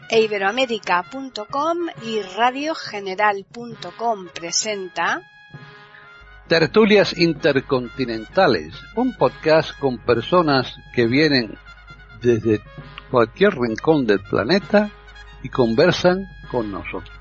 Iberoamérica.com y radiogeneral.com presenta Tertulias Intercontinentales, un podcast con personas que vienen desde cualquier rincón del planeta y conversan con nosotros.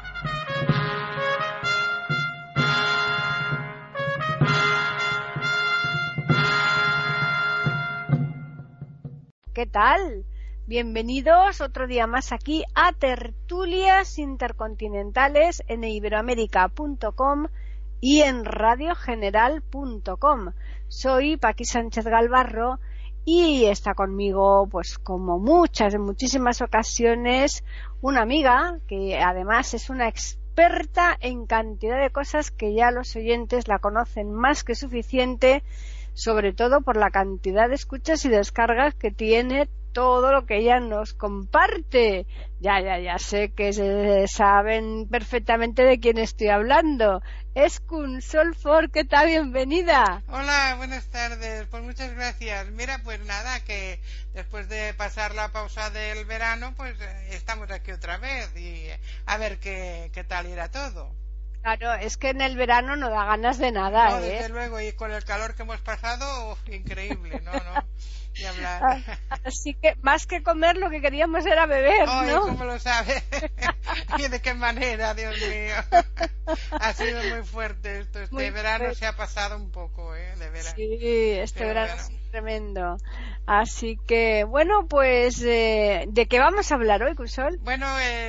¿Qué tal? Bienvenidos otro día más aquí a Tertulias Intercontinentales en Iberoamérica.com y en radiogeneral.com. Soy Paqui Sánchez Galvarro y está conmigo, pues como muchísimas ocasiones, una amiga que además es una experta en cantidad de cosas que ya los oyentes la conocen más que suficiente, sobre todo por la cantidad de escuchas y descargas que tiene todo lo que ella nos comparte. Ya sé que saben perfectamente de quién estoy hablando. Es Consol Fort, ¿qué tal? Bienvenida. Hola, buenas tardes. Pues muchas gracias. Mira, pues nada, que después de pasar la pausa del verano, pues estamos aquí otra vez y a ver qué tal irá todo. Claro, es que en el verano no da ganas de nada, No, desde luego, y con el calor que hemos pasado, increíble, no. Y hablar. Así que más que comer lo que queríamos era beber, ¿no? Ay, ¿cómo lo sabes? ¿Y de qué manera, Dios mío? Ha sido muy fuerte esto. Este verano se ha pasado un poco, de verano. Sí, este verano es tremendo. Así que, bueno, pues, ¿de qué vamos a hablar hoy, Consol? Bueno,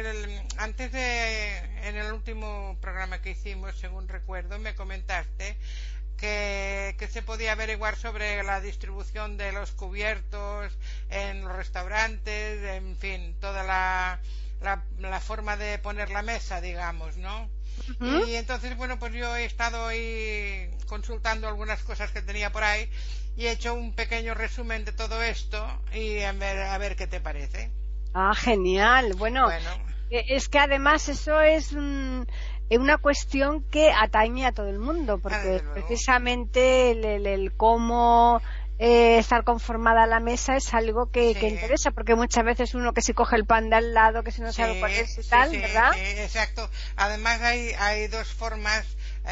en el último programa que hicimos, según recuerdo, me comentaste que se podía averiguar sobre la distribución de los cubiertos en los restaurantes, en fin, toda la forma de poner la mesa, digamos, ¿no? Uh-huh. Y entonces, bueno, pues yo he estado ahí consultando algunas cosas que tenía por ahí y he hecho un pequeño resumen de todo esto y a ver qué te parece. Ah, genial. Bueno. Es que además eso es una cuestión que atañe a todo el mundo, porque precisamente el cómo estar conformada la mesa es algo que interesa, porque muchas veces uno que si coge el pan de al lado, que si no sabe cuál es y tal, ¿verdad? Sí, exacto. Además hay dos formas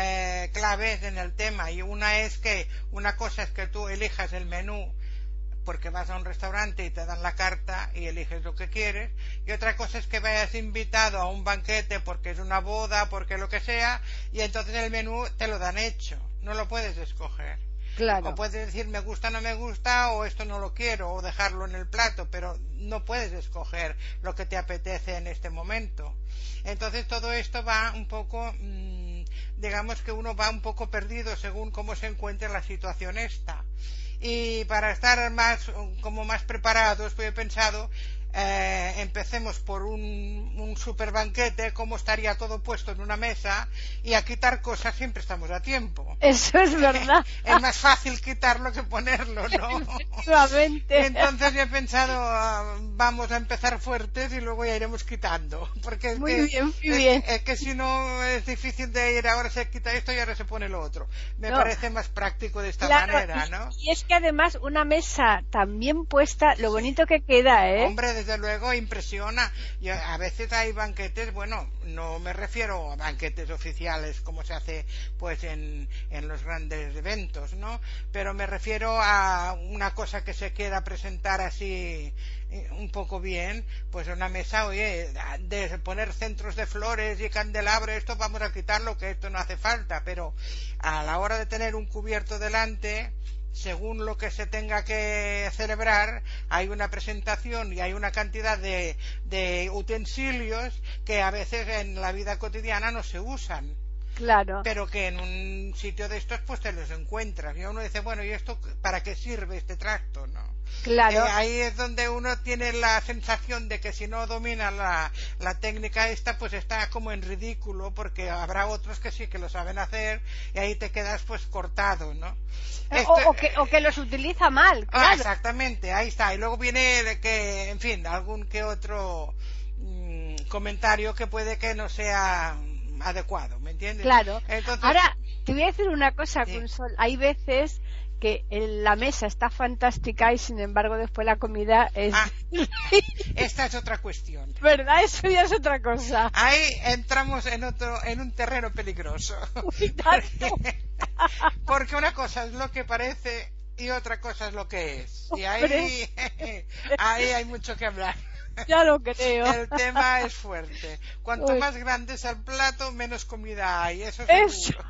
claves en el tema, y una cosa es que tú elijas el menú porque vas a un restaurante y te dan la carta y eliges lo que quieres, y otra cosa es que vayas invitado a un banquete porque es una boda, porque lo que sea, y entonces el menú te lo dan hecho, no lo puedes escoger. Claro. O puedes decir me gusta, no me gusta, o esto no lo quiero, o dejarlo en el plato, pero no puedes escoger lo que te apetece en este momento. Entonces todo esto va un poco, digamos que uno va un poco perdido según cómo se encuentre la situación esta. Y para estar más preparados, pues he pensado, empecemos por un super banquete, cómo estaría todo puesto en una mesa, y a quitar cosas siempre estamos a tiempo. Eso es verdad. Es más fácil quitarlo que ponerlo, ¿no? Efectivamente. Entonces he pensado, vamos a empezar fuertes y luego ya iremos quitando, porque muy bien. Es que si no es difícil de ir, ahora se quita esto y ahora se pone lo otro. Me parece más práctico de esta manera, ¿no? Y es que además una mesa tan bien puesta, lo bonito que queda, ¿eh? Hombre, desde luego impresiona. Y a veces hay banquetes, bueno, no me refiero a banquetes oficiales como se hace pues en los grandes eventos, ¿no? Pero me refiero a una cosa que se quiera presentar así un poco bien, pues una mesa, oye, de poner centros de flores y candelabros, esto vamos a quitarlo, que esto no hace falta, pero a la hora de tener un cubierto delante, según lo que se tenga que celebrar, hay una presentación y hay una cantidad de utensilios que a veces en la vida cotidiana no se usan. Claro. Pero que en un sitio de estos pues te los encuentras y uno dice, bueno, ¿y esto para qué sirve este tracto, no? Claro. Ahí es donde uno tiene la sensación de que si no domina la técnica esta, pues está como en ridículo, porque habrá otros que sí que lo saben hacer y ahí te quedas pues cortado, ¿no? O que los utiliza mal, claro. Exactamente, ahí está. Y luego viene que, en fin, algún que otro comentario que puede que no sea adecuado, ¿me entiendes? Claro. Entonces... Ahora, te voy a decir una cosa, Sí. Consol. Hay veces que la mesa está fantástica y sin embargo después la comida es... Esta es otra cuestión. ¿Verdad? Eso ya es otra cosa. Ahí entramos en un terreno peligroso. Uy, tanto. Porque una cosa es lo que parece y otra cosa es lo que es. Y ahí hay mucho que hablar. Ya lo creo. El tema es fuerte. Cuanto más grande es el plato, menos comida hay. Eso seguro.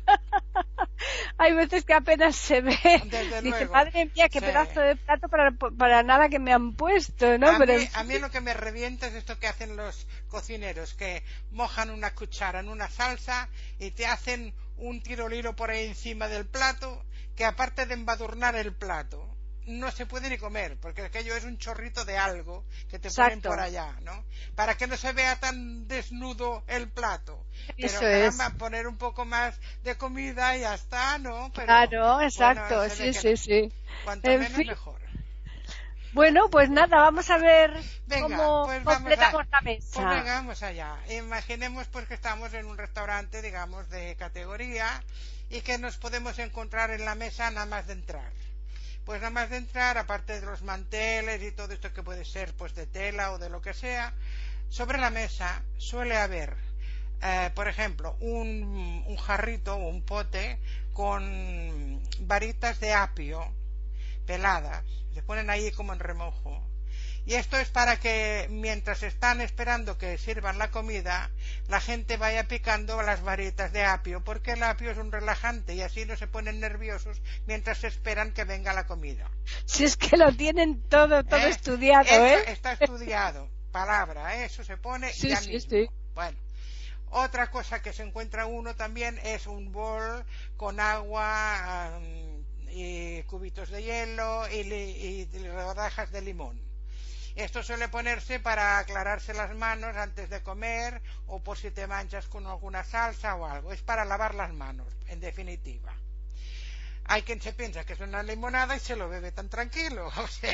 Hay veces que apenas se ve. Desde Dice, luego. madre mía, qué Sí. pedazo de plato para nada que me han puesto, ¿no? A mí lo que me revienta es esto que hacen los cocineros, que mojan una cuchara en una salsa y te hacen un tiroliro por ahí encima del plato, que aparte de embadurnar el plato, no se puede ni comer, porque aquello es un chorrito de algo que te ponen por allá, ¿no? Para que no se vea tan desnudo el plato. Eso Pero es. poner un poco más de comida y ya está, ¿no? Pero, Claro, exacto, bueno, sí. Cuanto En menos fin. mejor. Bueno, pues nada, vamos a ver Venga, cómo pues completamos la mesa. Pues venga, vamos allá. Imaginemos pues que estamos en un restaurante, digamos, de categoría y que nos podemos encontrar en la mesa nada más de entrar. Pues nada más de entrar, aparte de los manteles y todo esto que puede ser pues de tela o de lo que sea, sobre la mesa suele haber, por ejemplo, un jarrito o un pote con varitas de apio peladas, se ponen ahí como en remojo. Y esto es para que mientras están esperando que sirvan la comida, la gente vaya picando las varitas de apio, porque el apio es un relajante y así no se ponen nerviosos mientras esperan que venga la comida. Si es que lo tienen todo estudiado, Eso está estudiado, palabra, eso se pone ya mismo. Sí. Bueno, otra cosa que se encuentra uno también es un bol con agua y cubitos de hielo y rodajas de limón. Esto suele ponerse para aclararse las manos antes de comer o por si te manchas con alguna salsa o algo. Es para lavar las manos, en definitiva. Hay quien se piensa que es una limonada y se lo bebe tan tranquilo. O sea,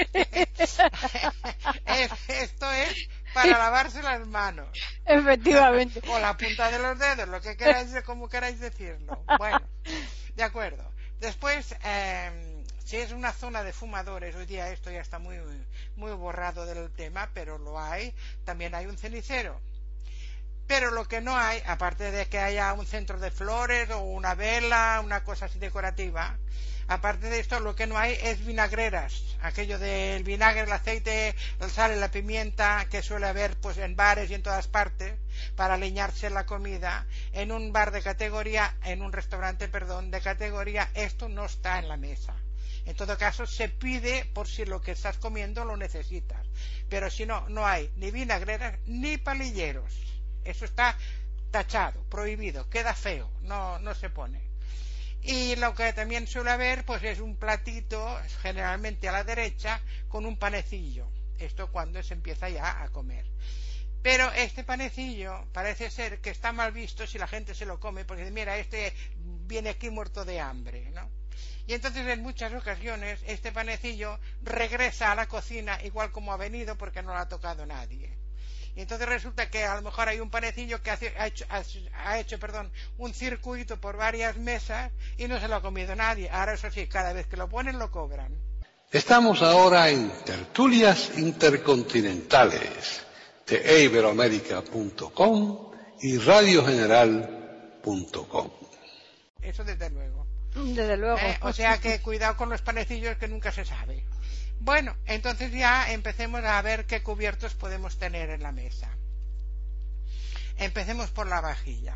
esto es para lavarse las manos. Efectivamente. O la punta de los dedos, lo que queráis, como queráis decirlo. Bueno, de acuerdo. Después, si es una zona de fumadores, hoy día esto ya está muy borrado del tema, pero lo hay, también hay un cenicero. Pero lo que no hay, aparte de que haya un centro de flores o una vela, una cosa así decorativa, aparte de esto lo que no hay es vinagreras, aquello del vinagre, el aceite, el sal y la pimienta que suele haber pues en bares y en todas partes para aliñarse la comida. En un bar de categoría, en un restaurante, de categoría, esto no está en la mesa. En todo caso, se pide por si lo que estás comiendo lo necesitas. Pero si no, no hay ni vinagreras ni palilleros. Eso está tachado, prohibido, queda feo, no se pone. Y lo que también suele haber, pues es un platito, generalmente a la derecha, con un panecillo. Esto cuando se empieza ya a comer. Pero este panecillo parece ser que está mal visto si la gente se lo come, porque mira, este viene aquí muerto de hambre, ¿no? Y entonces en muchas ocasiones este panecillo regresa a la cocina igual como ha venido porque no lo ha tocado nadie. Y entonces resulta que a lo mejor hay un panecillo que ha hecho un circuito por varias mesas y no se lo ha comido nadie. Ahora eso sí, cada vez que lo ponen lo cobran. Estamos ahora en Tertulias Intercontinentales de iberoamerica.com y radiogeneral.com. Eso desde luego. Desde luego. O sea que cuidado con los panecillos que nunca se sabe. Bueno, entonces ya empecemos a ver qué cubiertos podemos tener en la mesa. Empecemos por la vajilla.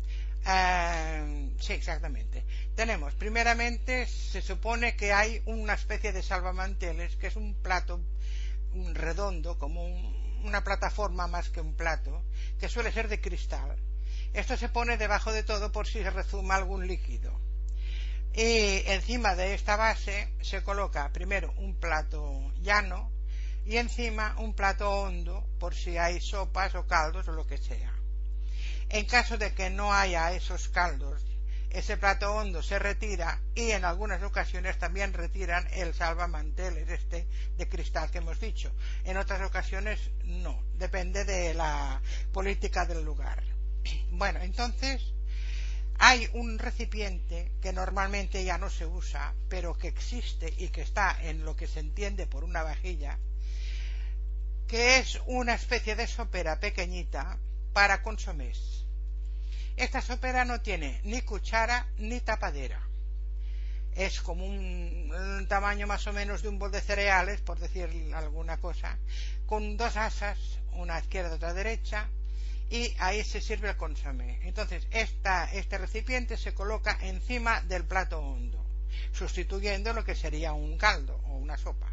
Sí, exactamente. Tenemos, primeramente, se supone que hay una especie de salvamanteles, que es un plato redondo, como una plataforma más que un plato, que suele ser de cristal. Esto se pone debajo de todo por si se rezuma algún líquido. Y encima de esta base se coloca primero un plato llano y encima un plato hondo por si hay sopas o caldos o lo que sea. En caso de que no haya esos caldos, ese plato hondo se retira y en algunas ocasiones también retiran el salvamanteles este de cristal que hemos dicho. En otras ocasiones no, depende de la política del lugar. Bueno, entonces hay un recipiente que normalmente ya no se usa, pero que existe y que está en lo que se entiende por una vajilla, que es una especie de sopera pequeñita para consomés. Esta sopera no tiene ni cuchara ni tapadera. Es como un tamaño más o menos de un bol de cereales, por decir alguna cosa, con dos asas, una izquierda y otra derecha, y ahí se sirve el consomé. Entonces este recipiente se coloca encima del plato hondo, sustituyendo lo que sería un caldo o una sopa.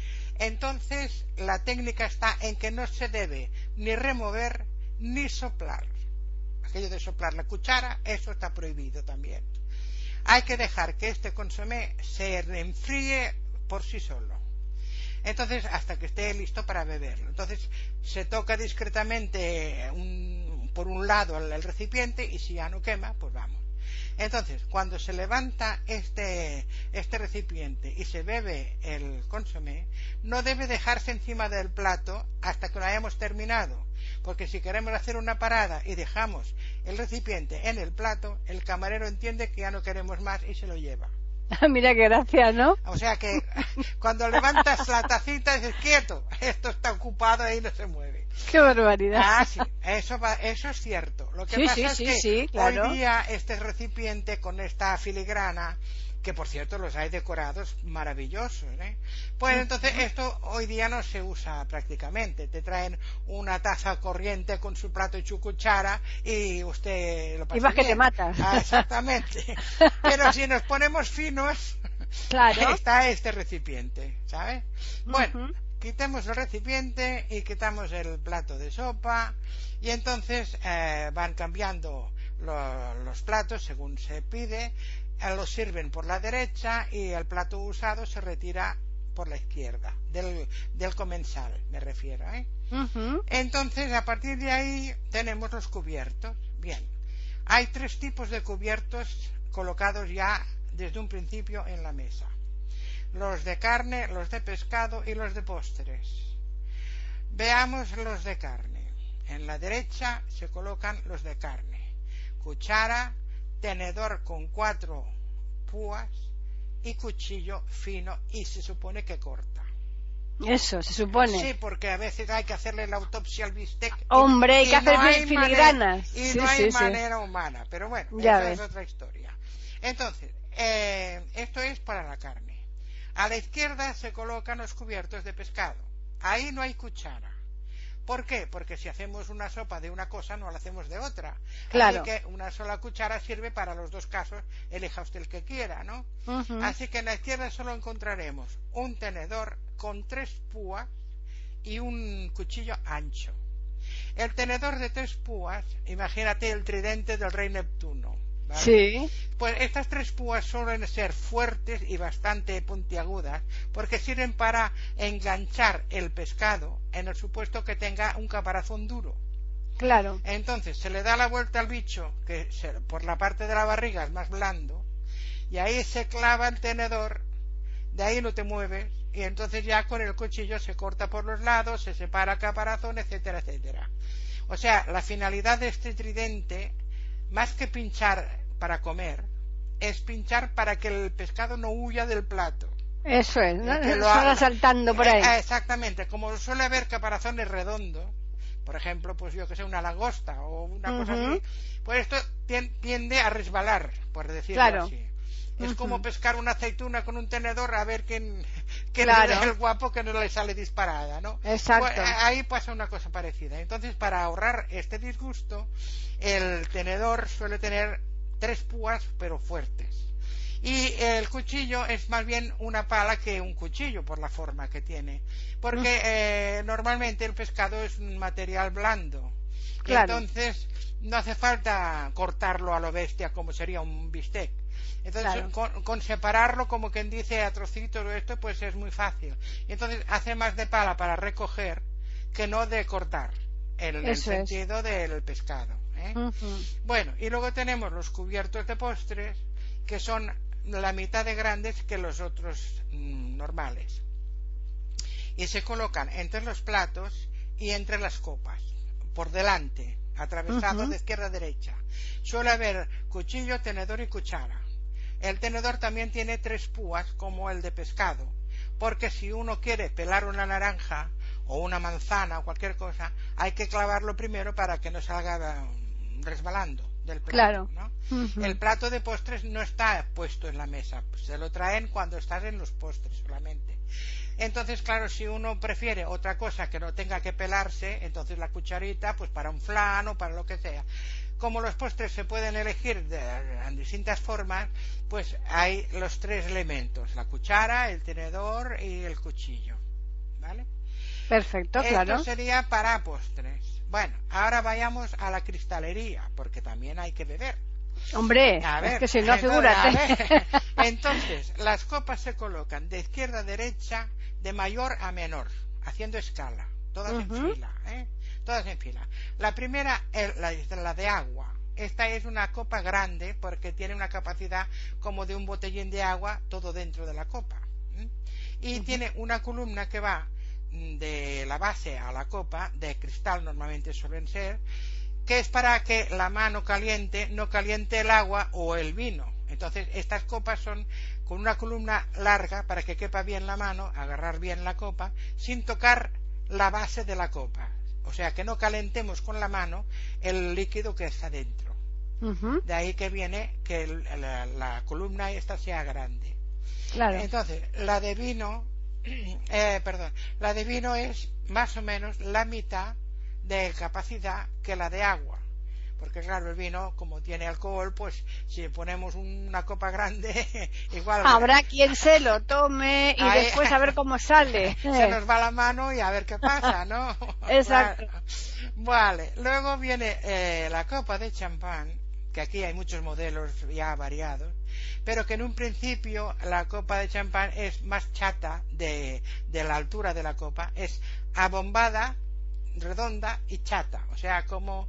Entonces la técnica está en que no se debe ni remover ni soplar. Aquello de soplar la cuchara, eso está prohibido también. Hay que dejar que este consomé se enfríe por sí solo. Entonces, hasta que esté listo para beberlo. Entonces, se toca discretamente por un lado el recipiente, y si ya no quema, pues vamos. Entonces, cuando se levanta este recipiente y se bebe el consomé, no debe dejarse encima del plato hasta que lo hayamos terminado, porque si queremos hacer una parada y dejamos el recipiente en el plato, el camarero entiende que ya no queremos más y se lo lleva. Mira qué gracia, ¿no? O sea que cuando levantas la tacita dices, quieto, esto está ocupado y no se mueve. Qué barbaridad. Ah, sí, eso es cierto. Lo que pasa es que claro. Hoy día este recipiente con esta filigrana, que por cierto los hay decorados maravillosos, pues entonces esto hoy día no se usa prácticamente. Te traen una taza corriente con su plato y su cuchara y usted lo pasa y vas bien. que te matas. Exactamente. Pero si nos ponemos finos, claro, está este recipiente, ¿sabes? Bueno, quitemos el recipiente y quitamos el plato de sopa, y entonces van cambiando los platos según se pide. Los sirven por la derecha y el plato usado se retira por la izquierda del comensal, me refiero, Entonces, a partir de ahí tenemos los cubiertos. Bien, hay 3 tipos de cubiertos colocados ya desde un principio en la mesa: los de carne, los de pescado y los de postres. Veamos los de carne. En la derecha se colocan los de carne: cuchara, tenedor con 4 púas y cuchillo fino, y se supone que corta. Eso, se supone. Sí, porque a veces hay que hacerle la autopsia al bistec. Hombre, hay que hacer no hay filigranas. Y no hay manera humana, pero bueno, esa es otra historia. Entonces, esto es para la carne. A la izquierda se colocan los cubiertos de pescado. Ahí no hay cuchara. ¿Por qué? Porque si hacemos una sopa de una cosa, no la hacemos de otra. Claro. Así que una sola cuchara sirve para los dos casos, elija usted el que quiera, ¿no? Así que en la izquierda solo encontraremos un tenedor con 3 púas y un cuchillo ancho. El tenedor de 3 púas, imagínate el tridente del rey Neptuno, ¿vale? Sí. Pues estas 3 púas suelen ser fuertes y bastante puntiagudas, porque sirven para enganchar el pescado en el supuesto que tenga un caparazón duro. Claro. Entonces se le da la vuelta al bicho, que por la parte de la barriga es más blando, y ahí se clava el tenedor, de ahí no te mueves, y entonces ya con el cuchillo se corta por los lados, se separa el caparazón, etcétera, etcétera. O sea, la finalidad de este tridente, más que pinchar para comer, es pinchar para que el pescado no huya del plato. Eso es, ¿no? Que lo haga saltando por ahí. Exactamente, como suele haber caparazones redondos, por ejemplo, pues yo que sé, una langosta o una cosa así, pues esto tiende a resbalar, por decirlo así. Es como pescar una aceituna con un tenedor a ver quién es el guapo que no le sale disparada, ¿no? Exacto. Pues ahí pasa una cosa parecida. Entonces, para ahorrar este disgusto, el tenedor suele tener 3 púas, pero fuertes. Y el cuchillo es más bien una pala que un cuchillo, por la forma que tiene. Porque normalmente el pescado es un material blando. Claro. Entonces, no hace falta cortarlo a lo bestia como sería un bistec. Entonces, con separarlo, como quien dice, a trocitos o esto, pues es muy fácil. Entonces, hace más de pala para recoger que no de cortar, en el sentido del pescado. Bueno, y luego tenemos los cubiertos de postres, que son la mitad de grandes que los otros normales. Y se colocan entre los platos y entre las copas, por delante. atravesado de izquierda a derecha. Suele haber cuchillo, tenedor y cuchara. El tenedor también tiene 3 púas como el de pescado, porque si uno quiere pelar una naranja o una manzana o cualquier cosa, hay que clavarlo primero para que no salga resbalando del plato, claro. ¿no? El plato de postres no está puesto en la mesa, se lo traen cuando estás en los postres solamente. Entonces, claro, si uno prefiere otra cosa que no tenga que pelarse, entonces la cucharita, pues para un flan o para lo que sea. Como los postres se pueden elegir en distintas formas, pues hay los 3 elementos: la cuchara, el tenedor y el cuchillo, ¿vale? Perfecto, claro. Esto sería para postres. Bueno, ahora vayamos a la cristalería, porque también hay que beber. Hombre, es que si no, figúrate. Entonces, las copas se colocan de izquierda a derecha, de mayor a menor, haciendo escala, todas en fila, todas en fila. La primera es la de agua. Esta es una copa grande porque tiene una capacidad como de un botellín de agua, todo dentro de la copa. Y tiene una columna que va de la base a la copa, de cristal normalmente suelen ser, que es para que la mano caliente no caliente el agua o el vino. Entonces estas copas son con una columna larga para que quepa bien la mano, agarrar bien la copa, sin tocar la base de la copa. O sea, que no calentemos con la mano el líquido que está dentro. De ahí que viene que la columna esta sea grande. Claro. Entonces, la de vino es más o menos la mitad de capacidad que la de agua. Porque claro, el vino, como tiene alcohol, pues si ponemos una copa grande, igual habrá quien se lo tome y después a ver cómo sale. Se nos va la mano y a ver qué pasa, ¿no? Exacto. Vale. Luego viene la copa de champán, que aquí hay muchos modelos ya variados, pero que en un principio la copa de champán es más chata de la altura de la copa, es abombada, redonda y chata, o sea, como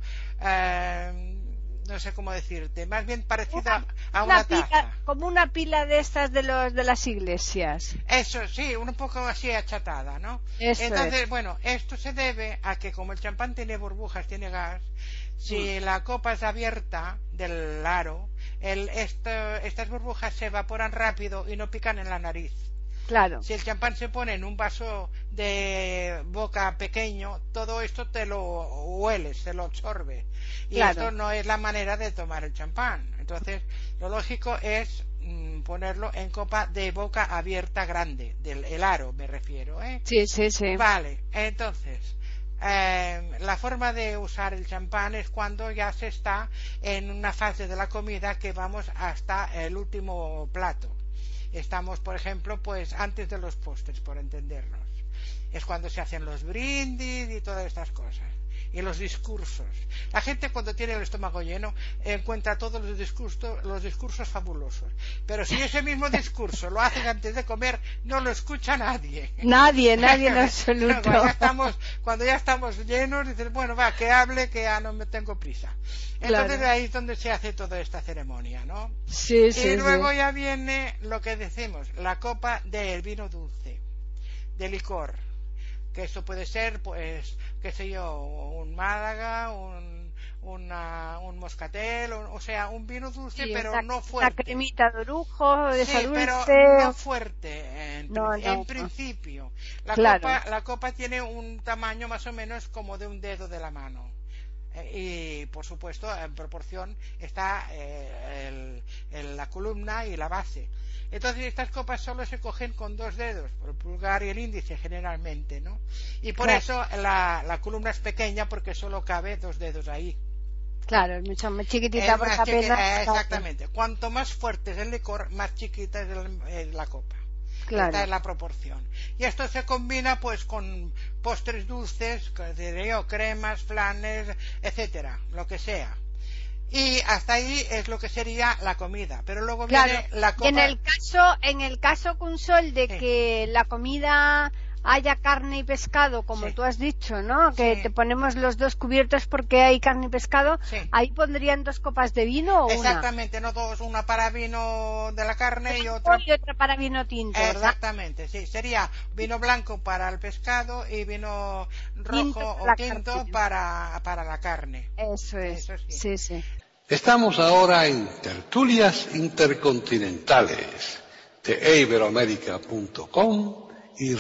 no sé cómo decirte, más bien parecida a una taza, como una pila de estas de las iglesias. Eso sí, un poco así achatada, ¿no? Entonces, bueno, esto se debe a que como el champán tiene burbujas, tiene gas, si la copa es abierta del aro, estas burbujas se evaporan rápido y no pican en la nariz. Claro. Si el champán se pone en un vaso de boca pequeño, todo esto te lo hueles, te lo absorbe. Y claro, esto no es la manera de tomar el champán. Entonces, lo lógico es ponerlo en copa de boca abierta grande, el aro me refiero, ¿eh? Sí, sí, sí. Vale, entonces, la forma de usar el champán es cuando ya se está en una fase de la comida que vamos hasta el último plato. Estamos, por ejemplo, pues antes de los postres, por entendernos. Es cuando se hacen los brindis y todas estas cosas. Y los discursos. La gente cuando tiene el estómago lleno encuentra todos los discursos fabulosos. Pero si ese mismo discurso lo hacen antes de comer, no lo escucha nadie. Nadie en absoluto. Cuando ya estamos llenos, dices, bueno, va, que hable, que ya no me tengo prisa. Entonces claro, ahí es donde se hace toda esta ceremonia, ¿no? Sí, sí. Y luego ya viene lo que decimos, la copa del vino dulce, de licor. Que esto puede ser, pues, qué sé yo, un Málaga, un moscatel, o sea, un vino dulce, sí, pero no fuerte. Una cremita de orujo, de sí, dulce. Pero no fuerte, en principio. Claro. La copa tiene un tamaño más o menos como de un dedo de la mano. Y por supuesto en proporción está la columna y la base. Entonces estas copas solo se cogen con 2 dedos, el pulgar y el índice generalmente, ¿no? Y por eso la columna es pequeña porque solo cabe 2 dedos ahí. Claro, es mucho más chiquitita porque apenas. Exactamente. Cuanto más fuerte es el licor, más chiquita es la copa. Claro. Esta es la proporción. Y esto se combina pues con postres dulces, cremas, flanes, etcétera, lo que sea. Y hasta ahí es lo que sería la comida, pero luego claro, viene la copa. En el caso Consol de que la comida haya carne y pescado, como Sí. tú has dicho, ¿no? Que Sí. te ponemos los dos cubiertos porque hay carne y pescado, Sí. ahí pondrían 2 copas de vino o una. Exactamente, no dos, una para vino de la carne y otra para vino tinto, ¿verdad? exactamente, sí, sería vino blanco para el pescado y vino rojo o tinto para la carne. Eso es. Eso sí. Sí, sí. Estamos ahora en Tertulias Intercontinentales de iberoamerica.com y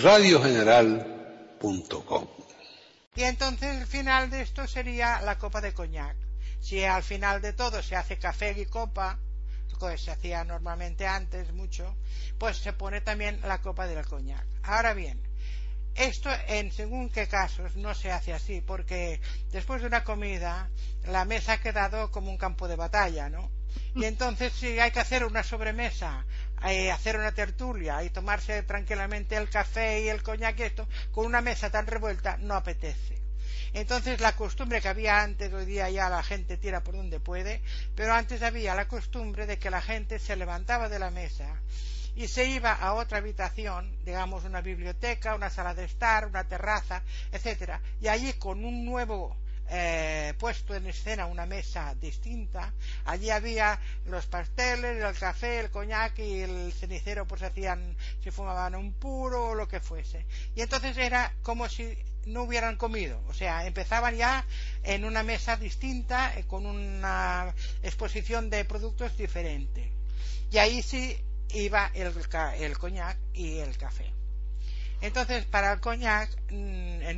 radiogeneral.com. Y entonces el final de esto sería la copa de coñac. Si al final de todo se hace café y copa, pues se hacía normalmente antes mucho, pues se pone también la copa del coñac. Ahora bien, esto en según qué casos no se hace así, porque después de una comida la mesa ha quedado como un campo de batalla, ¿no? Y entonces si hay que hacer una sobremesa, hacer una tertulia y tomarse tranquilamente el café y el coñac y esto, con una mesa tan revuelta no apetece. Entonces la costumbre que había antes, hoy día ya la gente tira por donde puede, pero antes había la costumbre de que la gente se levantaba de la mesa y se iba a otra habitación, digamos una biblioteca, una sala de estar, una terraza, etcétera, y allí con un nuevo puesto en escena, una mesa distinta, allí había los pasteles, el café, el coñac y el cenicero, pues se fumaban un puro o lo que fuese, y entonces era como si no hubieran comido, o sea, empezaban ya en una mesa distinta, con una exposición de productos diferente, y ahí sí iba el coñac y el café. Entonces, para el coñac, en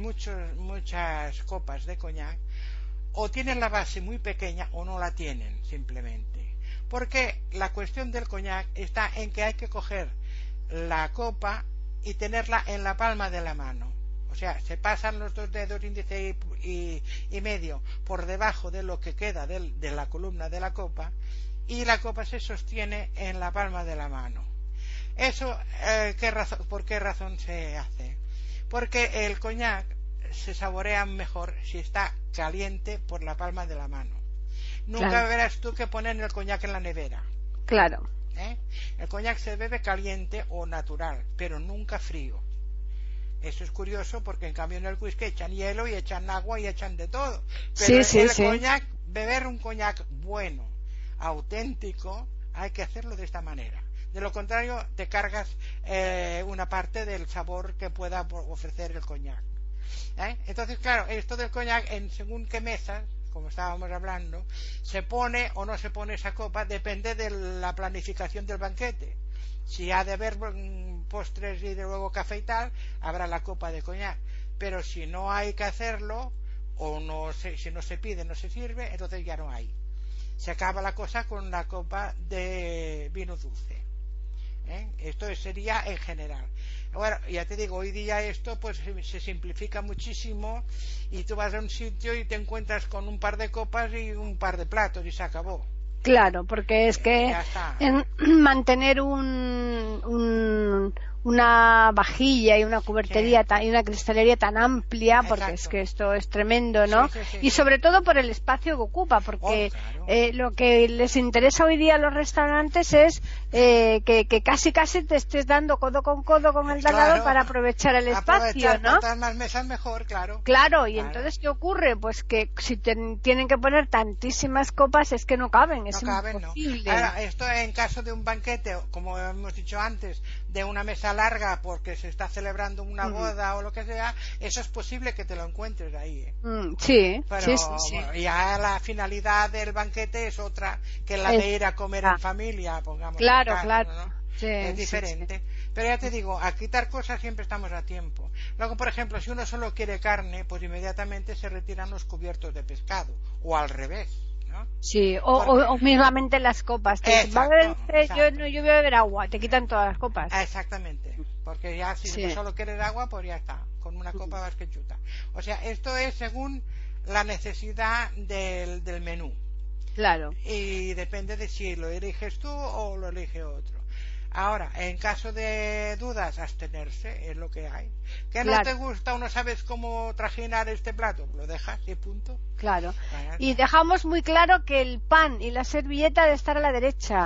muchas copas de coñac, o tienen la base muy pequeña o no la tienen, simplemente. Porque la cuestión del coñac está en que hay que coger la copa y tenerla en la palma de la mano. O sea, se pasan los 2 dedos índice y medio por debajo de lo que queda de la columna de la copa, y la copa se sostiene en la palma de la mano. Eso, ¿por qué razón se hace? Porque el coñac se saborea mejor si está caliente por la palma de la mano. Nunca Claro. verás tú que ponen el coñac en la nevera. Claro. El coñac se bebe caliente o natural, pero nunca frío. Eso es curioso porque en cambio en el whisky echan hielo y echan agua y echan de todo. Pero Sí, sí. coñac, beber un coñac bueno, auténtico, hay que hacerlo de esta manera. De lo contrario, te cargas una parte del sabor que pueda ofrecer el coñac. Entonces, claro, esto del coñac, en según qué mesas, como estábamos hablando, se pone o no se pone esa copa, depende de la planificación del banquete. Si ha de haber postres y de luego café y tal, habrá la copa de coñac. Pero si no hay que hacerlo, o si no se pide, no se sirve, entonces ya no hay. Se acaba la cosa con la copa de vino dulce. Esto sería en general. Bueno, ya te digo, hoy día esto pues se simplifica muchísimo y tú vas a un sitio y te encuentras con un par de copas y un par de platos y se acabó. Claro, porque es que mantener una vajilla y una cubertería y una cristalería tan amplia, porque Exacto. es que esto es tremendo, ¿no? Sí, y sobre todo por el espacio que ocupa, porque claro. lo que les interesa hoy día a los restaurantes es que casi te estés dando codo con codo con el de al lado para aprovechar el espacio, ¿no? Cuantas más mesas mejor, claro. Claro, y entonces ¿qué ocurre? Pues que si tienen que poner tantísimas copas es que no caben, es imposible. No. Ahora, esto en caso de un banquete, como hemos dicho antes, de una mesa larga porque se está celebrando una boda o lo que sea, eso es posible que te lo encuentres ahí. Sí, pero sí. Ya la finalidad del banquete es otra que la de ir a comer en familia, pongamos. Claro. ¿no? Sí, es diferente. Sí. Pero ya te digo, a quitar cosas siempre estamos a tiempo. Luego, por ejemplo, si uno solo quiere carne, pues inmediatamente se retiran los cubiertos de pescado, o al revés, ¿no? Sí, o mismamente las copas. Exacto. Yo voy a beber agua, te quitan todas las copas. Exactamente, porque ya si solo quieres agua, pues ya está, con una copa vas que chuta. O sea, esto es según la necesidad del menú. Claro. Y depende de si lo eliges tú o lo elige otro. Ahora, en caso de dudas, abstenerse es lo que hay. ¿Que no te gusta o no sabes cómo trajinar este plato? Lo dejas y punto. Claro. Y dejamos muy claro que el pan y la servilleta debe estar a la derecha.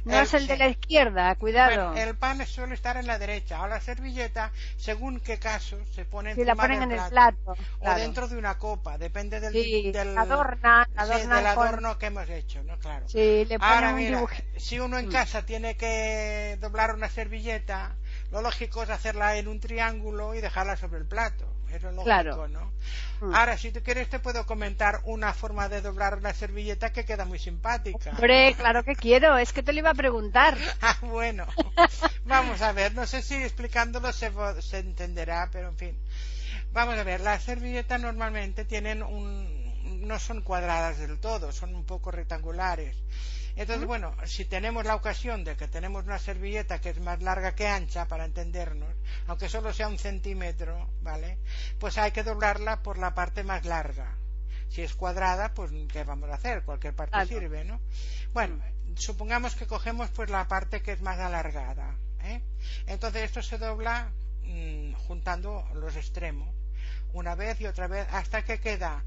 No es el de la izquierda, cuidado. Bueno, el pan suele estar en la derecha. O la servilleta, según qué caso, se pone Si la encima ponen del en el plato. plato. O Claro. dentro de una copa, depende del, Sí, del, adornan del adorno con... que hemos hecho, ¿no? Claro. Sí, le ponen Ahora un mira, dibujito. si uno en casa tiene que doblar una servilleta, lo lógico es hacerla en un triángulo y dejarla sobre el plato. Eso es lógico, Claro. ¿no? Ahora, si tú quieres, te puedo comentar una forma de doblar una servilleta que queda muy simpática. Hombre, claro que quiero, es que te lo iba a preguntar. Ah, bueno, vamos a ver, no sé si explicándolo se entenderá, pero en fin. Vamos a ver, las servilletas normalmente tienen no son cuadradas del todo, son un poco rectangulares. Entonces, bueno, si tenemos la ocasión de que tenemos una servilleta que es más larga que ancha, para entendernos, aunque solo sea 1 centímetro, ¿vale? Pues hay que doblarla por la parte más larga. Si es cuadrada, pues ¿qué vamos a hacer? Cualquier parte sirve, ¿no? Bueno, supongamos que cogemos pues la parte que es más alargada, ¿eh? Entonces esto se dobla juntando los extremos, una vez y otra vez, hasta que queda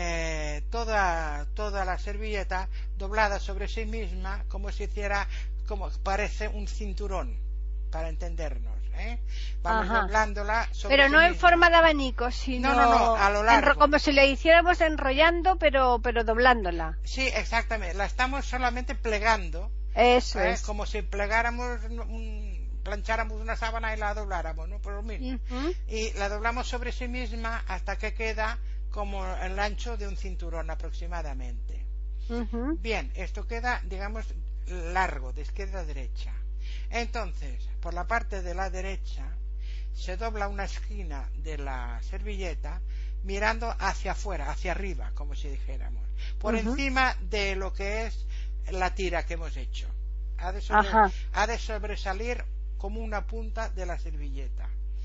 toda la servilleta doblada sobre sí misma, como si hiciera, como parece un cinturón, para entendernos, ¿eh? Vamos doblándola sobre pero sí no en misma. forma de abanico, sino no, a lo largo, como si la hiciéramos enrollando, pero doblándola. Sí, exactamente, la estamos solamente plegando. Eso es. Como si plegáramos plancháramos una sábana y la dobláramos, ¿no? Por lo mismo. Y la doblamos sobre sí misma hasta que queda como el ancho de un cinturón aproximadamente. Bien, esto queda, digamos, largo, de izquierda a derecha. Entonces, por la parte de la derecha se dobla una esquina de la servilleta mirando hacia afuera, hacia arriba, como si dijéramos, por encima de lo que es la tira que hemos hecho. Ha de sobresalir como una punta de la servilleta,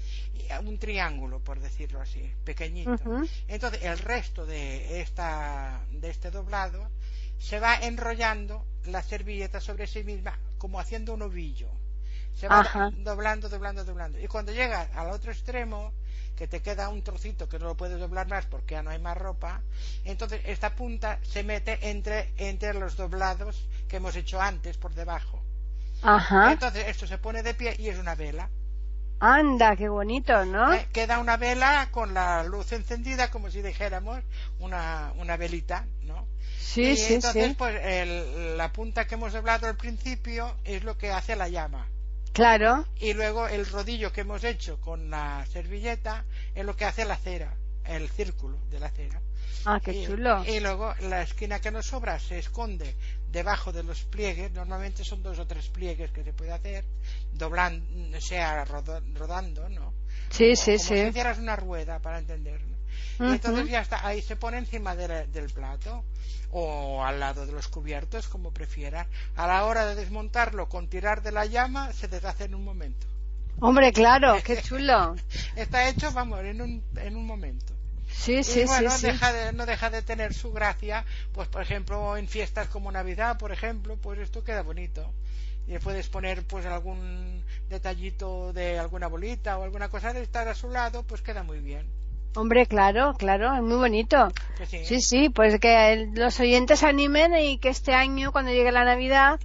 un triángulo, por decirlo así, pequeñito. Entonces el resto de este doblado se va enrollando la servilleta sobre sí misma, como haciendo un ovillo. Se va doblando, y cuando llegas al otro extremo, que te queda un trocito que no lo puedes doblar más porque ya no hay más ropa, entonces esta punta se mete entre los doblados que hemos hecho antes por debajo. Entonces esto se pone de pie y es una vela. Anda, qué bonito, ¿no? Queda una vela con la luz encendida, como si dijéramos una velita, ¿no? Sí, y sí, entonces, sí. Pues la punta que hemos doblado al principio es lo que hace la llama. Claro. Y luego el rodillo que hemos hecho con la servilleta es lo que hace la cera, el círculo de la cera. Ah, qué chulo. Y luego la esquina que nos sobra se esconde debajo de los pliegues. Normalmente son 2 o 3 pliegues que se puede hacer doblando, rodando, ¿no? Sí, como sí. si hicieras una rueda, para entenderlo. Y entonces ya está, ahí se pone encima del plato o al lado de los cubiertos, como prefieras. A la hora de desmontarlo con tirar de la llama se deshace en un momento. Hombre, claro, qué chulo. Está hecho, vamos, en un momento. Sí, y bueno, sí. no deja de tener su gracia, pues por ejemplo en fiestas como Navidad, por ejemplo, pues esto queda bonito. Y le puedes poner pues algún detallito de alguna bolita o alguna cosa de estar a su lado, pues queda muy bien. Hombre, claro, es muy bonito. Pues sí, pues que los oyentes animen y que este año, cuando llegue la Navidad,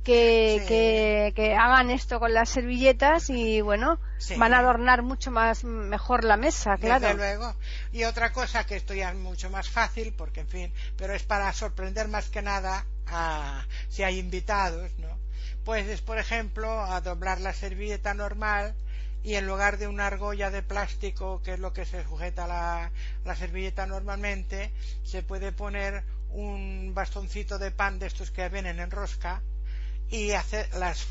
que hagan esto con las servilletas y bueno, van a adornar mucho mejor la mesa, claro. Desde luego. Y otra cosa, que esto ya es mucho más fácil, porque en fin, pero es para sorprender más que nada si hay invitados, ¿no? Pues es, por ejemplo, a doblar la servilleta normal y en lugar de una argolla de plástico, que es lo que se sujeta a la servilleta normalmente, se puede poner un bastoncito de pan de estos que vienen en rosca y hace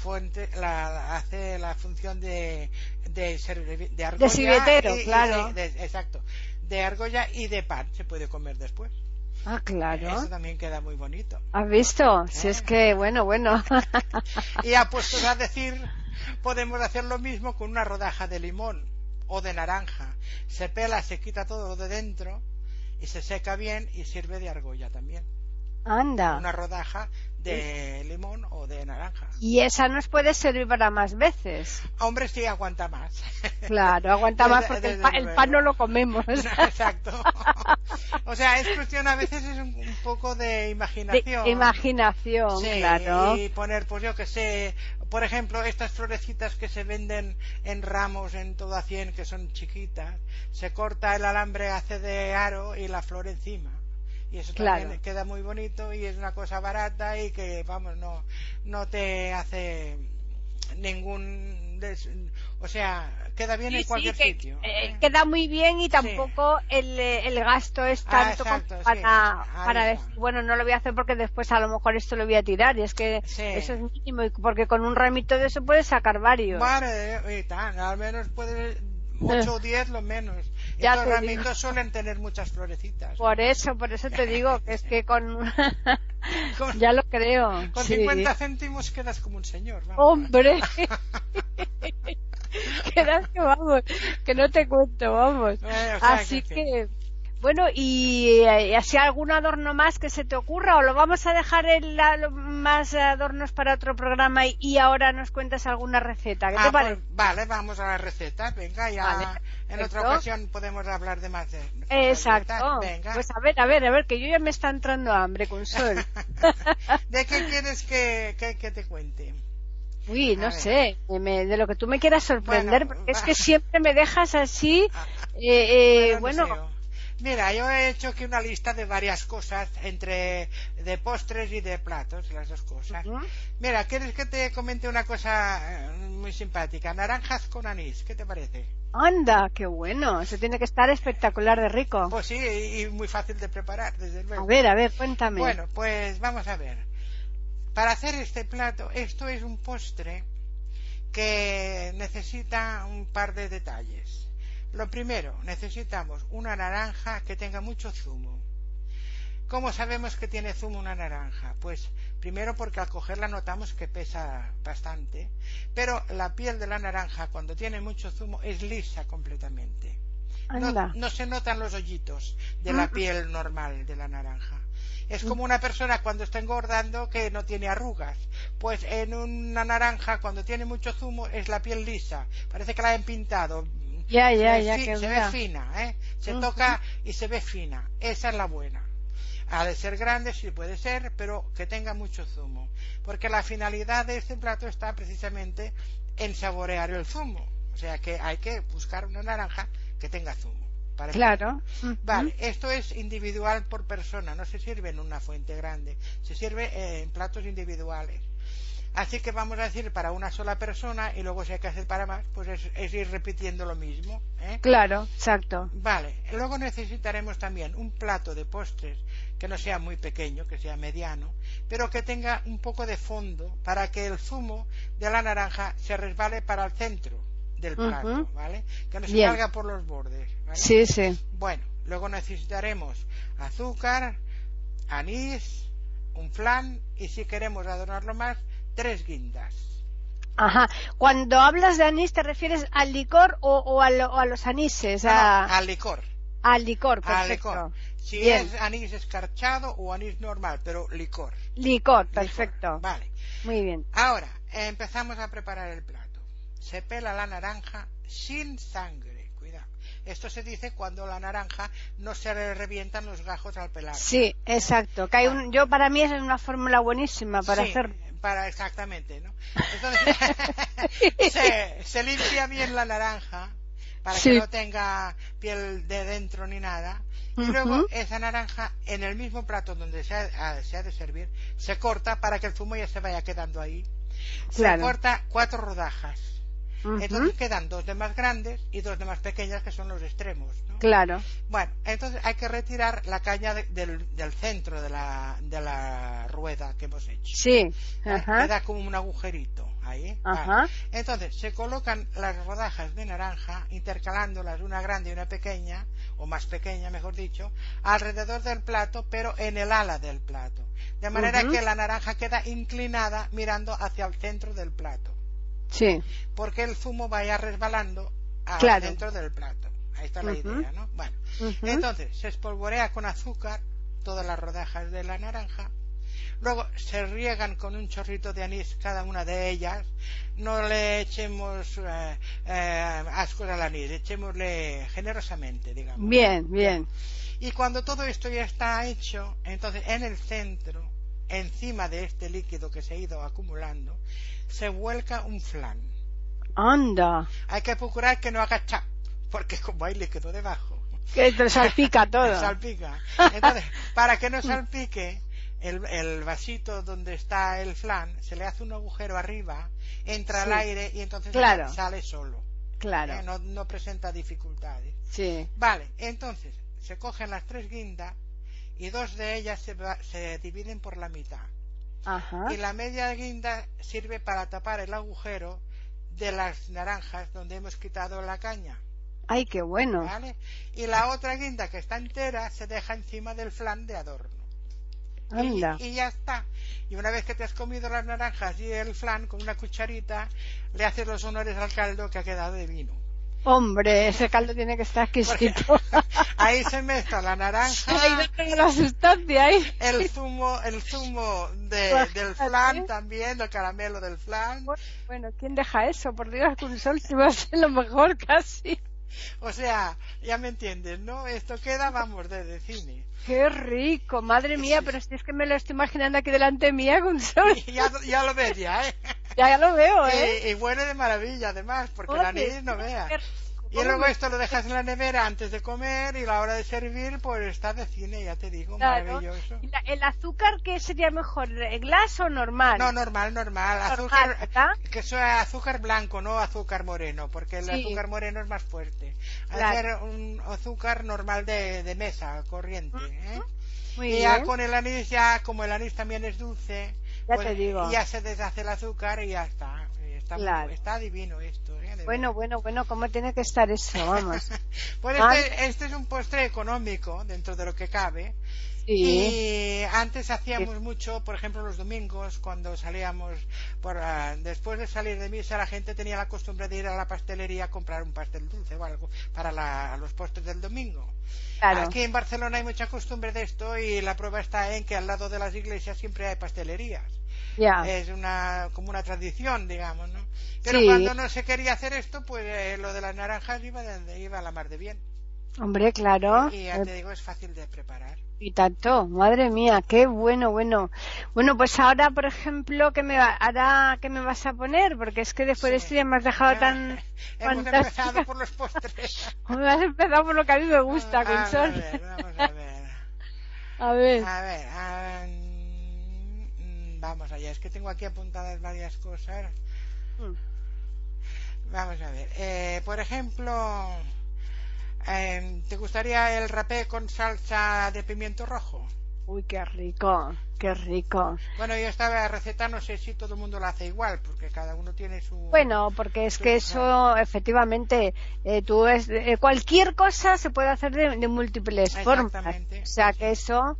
hace la función de argolla, de servilletero, claro. Exacto, de argolla y de pan, se puede comer después. Ah, claro. Eso también queda muy bonito. ¿Has visto? Si es que, bueno. Y apuestos a decir, podemos hacer lo mismo con una rodaja de limón o de naranja. Se pela, se quita todo lo de dentro y se seca bien y sirve de argolla también. Anda. Una rodaja de limón o de naranja. Y esa nos puede servir para más veces. Hombre, sí, aguanta más. Claro, aguanta más porque el pan no lo comemos. Exacto. O sea, es cuestión, a veces es un poco de imaginación. De imaginación, sí, claro. Y poner, pues yo que sé, por ejemplo, estas florecitas que se venden en ramos en todo a 100, que son chiquitas, se corta el alambre, hace de aro y la flor encima. Y eso también queda muy bonito y es una cosa barata y que, vamos, no te hace ningún... o sea, queda bien en cualquier sitio. Queda muy bien y tampoco el gasto es tanto para decir, bueno, no lo voy a hacer porque después a lo mejor esto lo voy a tirar. Y es que eso es mínimo, porque con un ramito de eso puedes sacar varios. Vale, y tal, al menos puedes 8 o 10 lo menos. Estos ramitos suelen tener muchas florecitas. Por eso te digo que es que ya lo creo. Con 50 céntimos quedas como un señor. Vamos. ¡Hombre! Quedas que vamos, que no te cuento, vamos. Así que... Bueno, y así algún adorno más que se te ocurra, o lo vamos a dejar más adornos para otro programa y ahora nos cuentas alguna receta. ¿Qué te parece? Pues, vale, vamos a la receta. Venga, ya en otra ocasión podemos hablar de más. Exacto. Venga. Pues a ver, que yo ya me está entrando hambre con sol. ¿De qué quieres que te cuente? Uy, no sé, de lo que tú me quieras sorprender, porque es que siempre me dejas así. Bueno. Mira, yo he hecho aquí una lista de varias cosas, de postres y de platos, las dos cosas. Mira, ¿quieres que te comente una cosa muy simpática? Naranjas con anís, ¿qué te parece? Anda, qué bueno, eso tiene que estar espectacular de rico. Pues sí, y muy fácil de preparar, desde luego. A ver, cuéntame. Bueno, pues vamos a ver. Para hacer este plato, esto es un postre que necesita un par de detalles. Lo primero, necesitamos una naranja que tenga mucho zumo. ¿Cómo sabemos que tiene zumo una naranja? Pues primero porque al cogerla notamos que pesa bastante, pero la piel de la naranja cuando tiene mucho zumo es lisa completamente. No se notan los hoyitos de la piel normal de la naranja. Es como una persona cuando está engordando que no tiene arrugas. Pues en una naranja cuando tiene mucho zumo es la piel lisa, parece que la han pintado. Se ve fina, se toca y se ve fina. Esa es la buena. Ha de ser grande, sí puede ser, pero que tenga mucho zumo, porque la finalidad de este plato está precisamente en saborear el zumo. O sea que hay que buscar una naranja que tenga zumo. Claro. Vale, esto es individual por persona, no se sirve en una fuente grande, se sirve en platos individuales. Así que vamos a decir para una sola persona y luego si hay que hacer para más, pues es ir repitiendo lo mismo. Claro, exacto. Vale, luego necesitaremos también un plato de postres que no sea muy pequeño, que sea mediano, pero que tenga un poco de fondo para que el zumo de la naranja se resbale para el centro del plato, ¿vale? Que no se salga por los bordes, ¿vale? Sí, sí. Bueno, luego necesitaremos azúcar, anís, un flan y si queremos adornarlo más, 3 guindas. Ajá. Cuando hablas de anís, ¿te refieres al licor o a los anises? No, al licor. Al licor, perfecto. Al licor. Si es anís escarchado o anís normal, pero licor. Licor, perfecto. Vale. Muy bien. Ahora, empezamos a preparar el plato. Se pela la naranja sin sangre. Cuidado. Esto se dice cuando la naranja no se le revientan los gajos al pelar. Sí, exacto. Que yo para mí es una fórmula buenísima para hacerlo. Exactamente, ¿no? Entonces se limpia bien la naranja para que no tenga piel de dentro ni nada y luego esa naranja en el mismo plato donde se ha de servir se corta para que el zumo ya se vaya quedando ahí. Se corta 4 rodajas. Entonces quedan 2 de más grandes y 2 de más pequeñas que son los extremos, ¿no? Claro. Bueno, entonces hay que retirar la caña del centro de la rueda que hemos hecho. Sí. Queda como un agujerito ahí. Vale. Entonces se colocan las rodajas de naranja intercalándolas una grande y una pequeña, o más pequeña mejor dicho, alrededor del plato, pero en el ala del plato, de manera que la naranja queda inclinada mirando hacia el centro del plato. Sí. Porque el zumo vaya resbalando al centro del plato. Ahí está la idea, ¿no? Bueno, entonces se espolvorea con azúcar todas las rodajas de la naranja Luego se riegan con un chorrito de anís cada una de ellas. No le echemos ascos al anís, echémosle generosamente, digamos. Bien, bien. Y cuando todo esto ya está hecho, entonces en el centro, encima de este líquido que se ha ido acumulando, se vuelca un flan. Anda. Hay que procurar que no haga chap, porque como hay líquido debajo, Que te salpica todo. salpica. Entonces, para que no salpique, el vasito donde está el flan, se le hace un agujero arriba, entra el aire y entonces sale solo. Claro. No presenta dificultades. Sí. Vale, entonces se cogen las 3 guindas y 2 de ellas se dividen por la mitad. Ajá. Y la media guinda sirve para tapar el agujero de las naranjas donde hemos quitado la caña. Ay, qué bueno. ¿Vale? Y la otra guinda que está entera se deja encima del flan de adorno. Anda. Y ya está. Y una vez que te has comido las naranjas y el flan con una cucharita, le haces los honores al caldo que ha quedado de vino. Hombre, ese caldo tiene que estar exquisito. Ahí se mezcla la naranja, la sustancia ahí. el zumo del flan también, el caramelo del flan. Bueno, ¿quién deja eso? Por Dios, con sol se va a ser lo mejor casi. O sea, ya me entiendes, ¿no? Esto queda, vamos, de cine. ¡Qué rico! Madre mía, pero si es que me lo estoy imaginando aquí delante mía, Gonzalo. Ya lo ves, ya, ¿eh? Ya lo veo, ¿eh? Y huele de maravilla, además, porque la anís no vea. Y luego esto lo dejas en la nevera antes de comer y la hora de servir, pues está de cine, ya te digo, claro. Maravilloso. ¿Y el azúcar qué sería mejor, glass o normal? No, normal. Azúcar, que sea azúcar blanco, no azúcar moreno, porque el azúcar moreno es más fuerte. Hacer un azúcar normal de mesa, corriente. Muy y bien. ya con el anís, ya como el anís también es dulce, ya pues te digo. ya se deshace el azúcar y ya está. Está divino esto. Bueno, ¿cómo tiene que estar eso? Vamos. Pues este es un postre económico dentro de lo que cabe. Sí. Y antes hacíamos mucho, por ejemplo, los domingos, cuando salíamos, después de salir de misa, la gente tenía la costumbre de ir a la pastelería a comprar un pastel dulce o algo para los postres del domingo. Claro. Aquí en Barcelona hay mucha costumbre de esto y la prueba está en que al lado de las iglesias siempre hay pastelerías. Ya. Es como una tradición, digamos, ¿no? Pero cuando no se quería hacer esto, pues lo de las naranjas iba a la mar de bien. Hombre, claro. Y ya te digo, es fácil de preparar. Y tanto, madre mía, qué bueno. Bueno, pues ahora, por ejemplo, ¿qué me vas a poner? Porque es que después de esto ya me has dejado tan Hemos empezado por los postres. Me has empezado por lo que a mí me gusta, Vamos a ver. Vamos allá, es que tengo aquí apuntadas varias cosas. Vamos a ver. Por ejemplo, ¿te gustaría el rapé con salsa de pimiento rojo? Uy, qué rico, qué rico. Bueno, yo esta receta no sé si todo el mundo la hace igual, porque cada uno tiene su... Bueno, porque es que eso, efectivamente, cualquier cosa se puede hacer de múltiples formas. O sea, que eso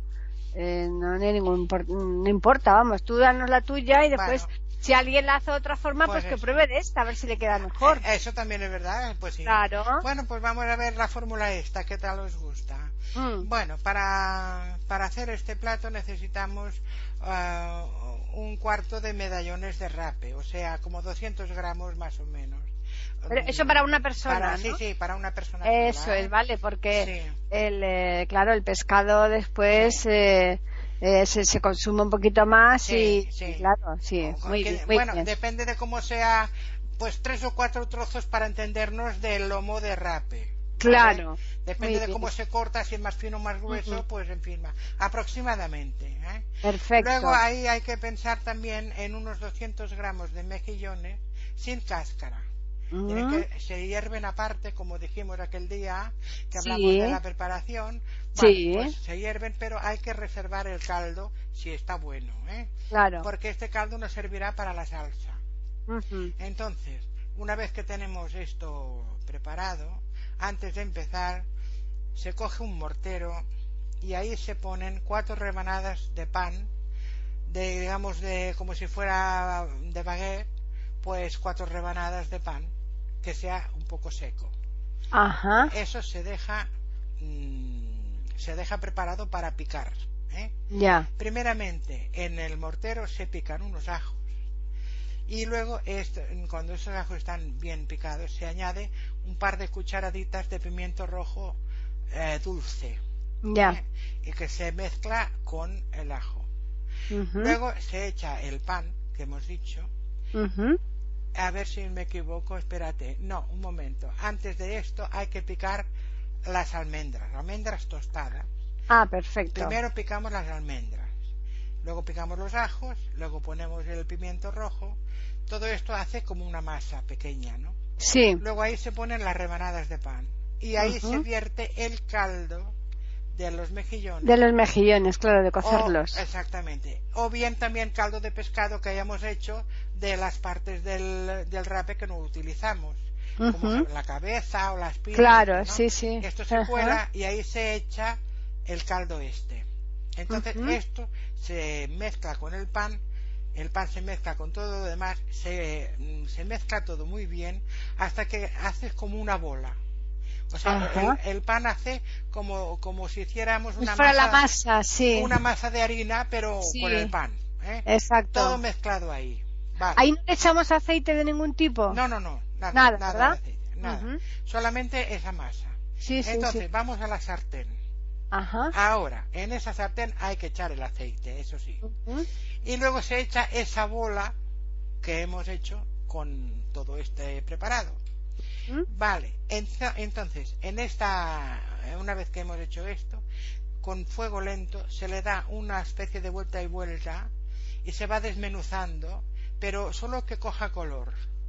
no importa, vamos, tú danos la tuya y después... Bueno. Si alguien la hace de otra forma, pues que pruebe de esta, a ver si le queda mejor. Eso también es verdad, pues sí. Claro. Bueno, pues vamos a ver la fórmula esta, ¿qué tal os gusta? Bueno, para hacer este plato necesitamos un cuarto de medallones de rape, o sea, como 200 gramos más o menos. Pero eso para una persona, ¿no? Sí, para una persona. Eso sola, es, vale, porque claro, el pescado después... se consume un poquito más y claro, muy bien. Depende de cómo sea, pues 3 o 4 trozos para entendernos del lomo de rape. Claro. Depende de cómo se corta, si es más fino o más grueso, pues en fin, aproximadamente. Perfecto. Luego ahí hay que pensar también en unos 200 gramos de mejillones sin cáscara. Que se hierven aparte, como dijimos aquel día que hablamos de la preparación. Pues se hierven, pero hay que reservar el caldo si está bueno, Claro. Porque este caldo nos servirá para la salsa. Entonces, una vez que tenemos esto preparado, antes de empezar, se coge un mortero y ahí se ponen 4 rebanadas de pan, digamos como si fuera de baguette, pues 4 rebanadas de pan que sea un poco seco. Ajá. Eso se deja preparado para picar. Ya. Primeramente, en el mortero se pican unos ajos y luego, cuando esos ajos están bien picados, se añade un par de cucharaditas de pimiento rojo dulce. Ya. Y que se mezcla con el ajo. Uh-huh. Luego se echa el pan que hemos dicho. Uh-huh. A ver si me equivoco, espérate. No, un momento. Antes de esto hay que picar las almendras tostadas. Ah, perfecto. Primero picamos las almendras, luego picamos los ajos, luego ponemos el pimiento rojo. Todo esto hace como una masa pequeña, ¿no? Sí. Luego ahí se ponen las rebanadas de pan y ahí Uh-huh. se vierte el caldo de los mejillones. De los mejillones, claro, de cocerlos. Exactamente. O bien también caldo de pescado que hayamos hecho de las partes del rape que no utilizamos. Uh-huh. Como la cabeza o las espinas. Claro, ¿no? sí, sí. Esto se cuela y ahí se echa el caldo Entonces Uh-huh. esto se mezcla con el pan se mezcla con todo lo demás, se mezcla todo muy bien hasta que haces como una bola. O sea, el pan hace como si hiciéramos una para masa, la masa, sí. Una masa de harina, pero sí. con el pan. Exacto. Todo mezclado ahí. Vale. ¿Ahí no le echamos aceite de ningún tipo? No. Nada, de ¿verdad? aceite, nada. Uh-huh. Solamente esa masa. Sí, Entonces, sí. vamos a la sartén. Ajá. Ahora, en esa sartén hay que echar el aceite, eso sí. Uh-huh. Y luego se echa esa bola que hemos hecho con todo este preparado. Uh-huh. Vale, entonces, una vez que hemos hecho esto, con fuego lento se le da una especie de vuelta y vuelta y se va desmenuzando, pero solo que coja color,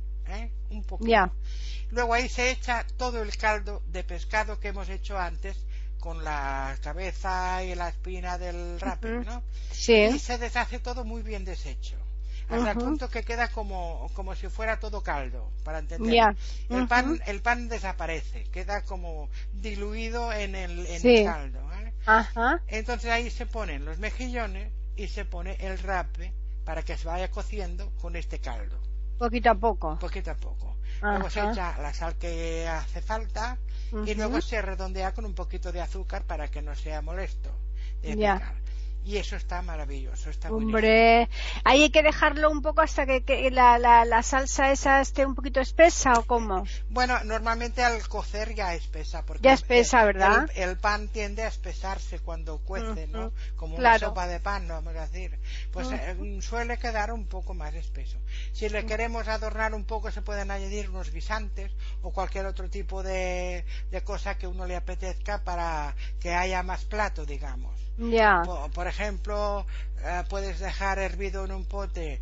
un poquito. Ya. Luego ahí se echa todo el caldo de pescado que hemos hecho antes con la cabeza y la espina del rape, Uh-huh. ¿no? Sí. Y se deshace todo muy bien deshecho, hasta el Uh-huh. punto que queda como si fuera todo caldo, para entender. Ya. El pan desaparece, queda como diluido en el caldo. Ajá. Entonces ahí se ponen los mejillones y se pone el rape para que se vaya cociendo con este caldo. Poquito a poco. Poquito a poco. Ajá. Luego se echa la sal que hace falta y luego se redondea con un poquito de azúcar para que no sea molesto de picar. Y eso está maravilloso, está Hombre, ahí hay que dejarlo un poco hasta que la salsa esa esté un poquito espesa, ¿o cómo? Bueno, normalmente al cocer ya espesa, porque ya espesa, ¿verdad? El pan tiende a espesarse cuando cuece, ¿no? Como claro. una sopa de pan, vamos a decir. Pues suele quedar un poco más espeso. Si le queremos adornar un poco, se pueden añadir unos guisantes o cualquier otro tipo de cosa que uno le apetezca para que haya más plato, digamos. Ya. Por ejemplo, puedes dejar hervido en un pote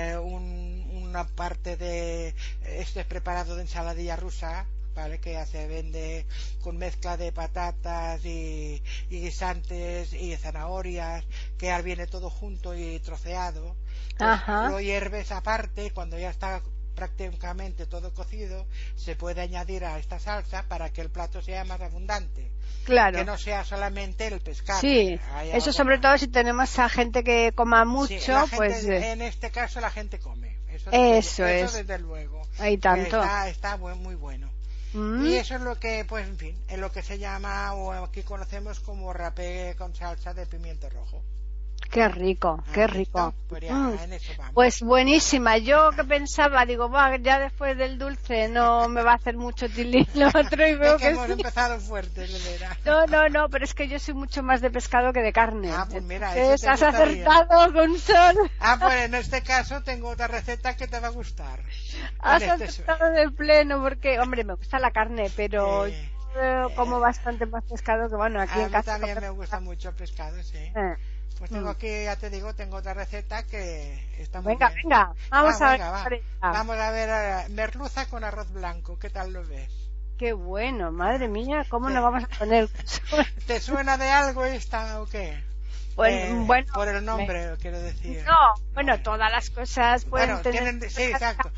una parte de este preparado de ensaladilla rusa, ¿vale? Que se vende con mezcla de patatas y guisantes y zanahorias, que ahora viene todo junto y troceado. Pues lo hierves aparte y cuando ya está prácticamente todo cocido se puede añadir a esta salsa para que el plato sea más abundante. Claro. Que no sea solamente el pescado. Sí, eso sobre todo si tenemos a gente que coma mucho, sí, la gente, pues... En este caso la gente come. Eso es. Desde luego. Hay tanto. Está muy bueno. Y eso es lo que, pues en fin, es lo que se llama, o aquí conocemos como rapé con salsa de pimiento rojo. Qué rico, qué rico. Pues, en eso vamos. Pues buenísima. Yo que pensaba, digo, ya después del dulce no me va a hacer mucho tilín lo otro y veo es que hemos sí. empezado fuertes, de veras. No, pero es que yo soy mucho más de pescado que de carne. Pues mira, entonces, has acertado con sol. Pues en este caso tengo otra receta que te va a gustar. Has acertado de pleno porque, hombre, me gusta la carne, pero como bastante más pescado que bueno, aquí en casa. A mí también me gusta mucho el pescado, sí. Pues tengo aquí, ya te digo, tengo otra receta que está muy bien. Venga, vamos a ver. Vamos a ver merluza con arroz blanco, ¿qué tal lo ves? Qué bueno, madre mía, ¿cómo nos vamos a poner? ¿Te suena de algo esta o qué? Bueno, por el nombre, quiero decir. No, todas las cosas pueden tener... Sí, exacto.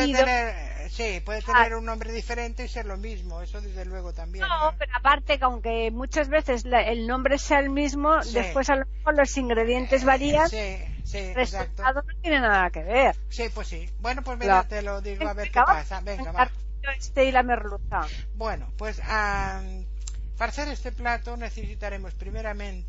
Puede tener un nombre diferente y ser lo mismo, eso desde luego también. No, pero aparte que aunque muchas veces el nombre sea el mismo, después a lo mejor los ingredientes varían, el resultado no tiene nada que ver. Sí, pues sí. Bueno, pues mira, te lo digo a ver qué pasa. Venga, va. Y la merluza. Bueno, pues para hacer este plato necesitaremos primeramente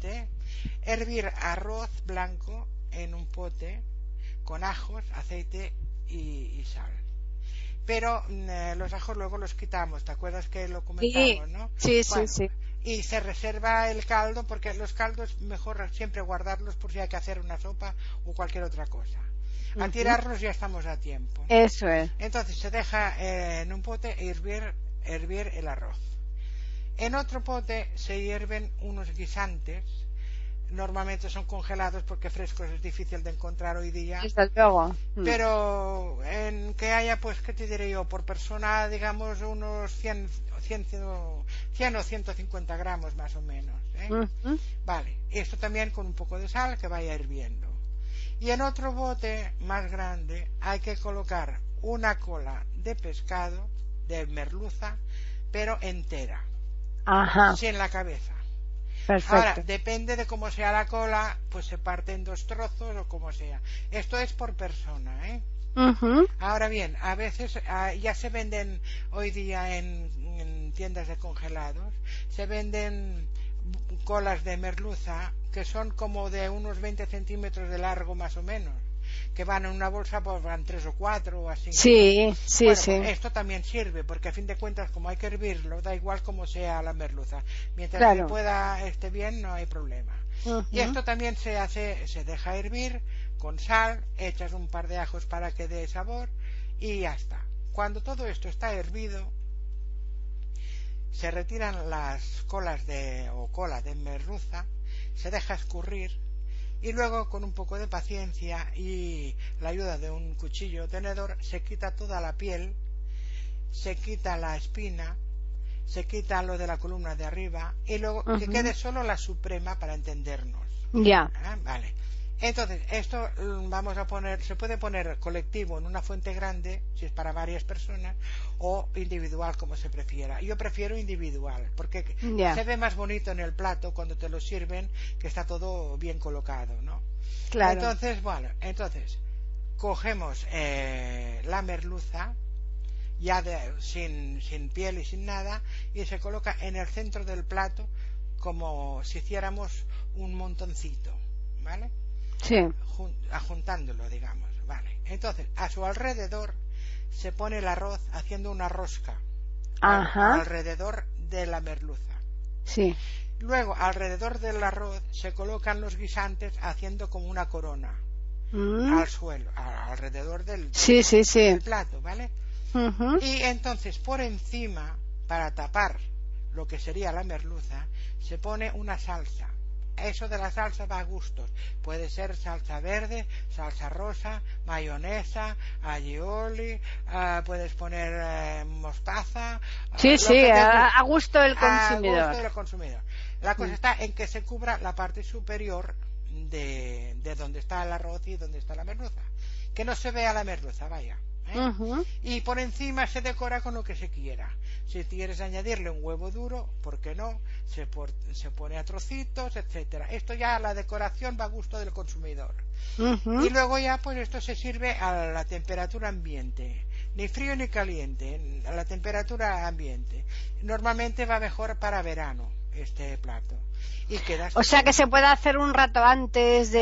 Hervir arroz blanco en un pote con ajos, aceite y sal. Pero los ajos luego los quitamos, ¿te acuerdas que lo comentamos, no? Sí, bueno, sí. Y se reserva el caldo, porque los caldos mejor siempre guardarlos por si hay que hacer una sopa o cualquier otra cosa. A tirarnos ya estamos a tiempo. Eso es. Entonces se deja en un pote hervir el arroz. En otro pote se hierven unos guisantes. Normalmente son congelados porque frescos es difícil de encontrar hoy día. Desde luego. Pero en que haya, pues, ¿qué te diré yo? Por persona, digamos, unos 100 o 150 gramos más o menos. Vale, esto también con un poco de sal que vaya hirviendo. Y en otro bote más grande hay que colocar una cola de pescado, de merluza, pero entera, sin la cabeza. Perfecto. Ahora, depende de cómo sea la cola, pues se parte en 2 trozos o como sea. Esto es por persona, ¿eh? Ahora bien, a veces ya se venden hoy día en tiendas de congelados, se venden colas de merluza que son como de unos 20 centímetros de largo más o menos, que van en una bolsa, pues van 3 o 4 o así. Sí. Pues esto también sirve, porque a fin de cuentas, como hay que hervirlo, da igual como sea la merluza. Mientras que esté bien, no hay problema. Y esto también se deja hervir con sal, echas un par de ajos para que dé sabor y ya está. Cuando todo esto está hervido, se retiran las cola de merluza, se deja escurrir y luego, con un poco de paciencia y la ayuda de un cuchillo o tenedor, se quita toda la piel, se quita la espina, se quita lo de la columna de arriba y luego que quede solo la suprema, para entendernos. Vale. Entonces, esto se puede poner colectivo en una fuente grande, si es para varias personas, o individual, como se prefiera. Yo prefiero individual, porque se ve más bonito en el plato cuando te lo sirven, que está todo bien colocado, ¿no? Claro. Entonces, cogemos la merluza, ya sin piel y sin nada, y se coloca en el centro del plato, como si hiciéramos un montoncito, ¿vale? Sí. Juntándolo, digamos, vale. Entonces, a su alrededor se pone el arroz haciendo una rosca alrededor de la merluza. Sí. Luego, alrededor del arroz se colocan los guisantes haciendo como una corona al suelo, alrededor del plato, ¿vale? Y entonces, por encima, para tapar lo que sería la merluza, se pone una salsa. Eso de la salsa va a gustos. Puede ser salsa verde, salsa rosa, mayonesa, aioli, puedes poner mostaza. A gusto del consumidor. A gusto del consumidor. La cosa está en que se cubra la parte superior de donde está el arroz y donde está la merluza. Que no se vea la merluza, vaya. Y por encima se decora con lo que se quiera. Si quieres añadirle un huevo duro, ¿por qué no? Se pone a trocitos, etcétera. Esto ya, la decoración va a gusto del consumidor. Y luego ya, pues esto se sirve a la temperatura ambiente, ni frío ni caliente, a la temperatura ambiente. Normalmente va mejor para verano este plato. Y o sea que se puede hacer un rato antes